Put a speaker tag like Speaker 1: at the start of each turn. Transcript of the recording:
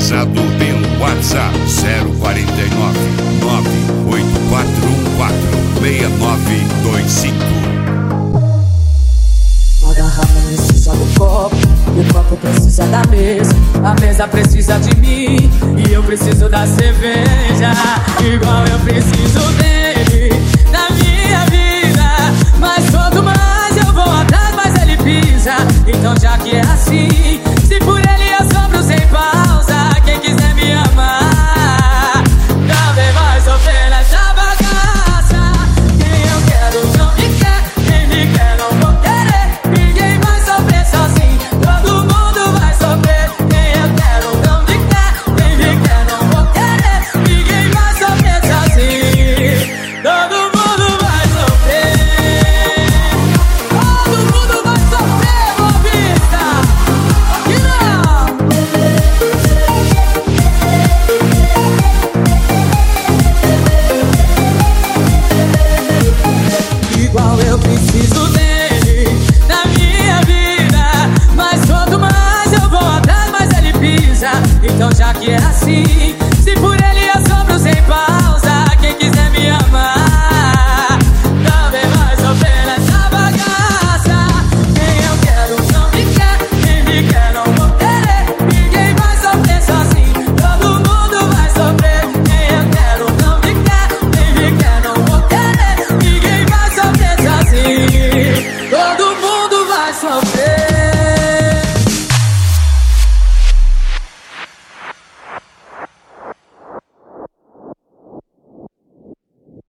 Speaker 1: personalizado pelo WhatsApp 049 98414 6925.
Speaker 2: A garrafa precisa do copo, e o copo precisa da mesa. A mesa precisa de mim, e eu preciso da cerveja. Igual eu preciso dele na minha vida.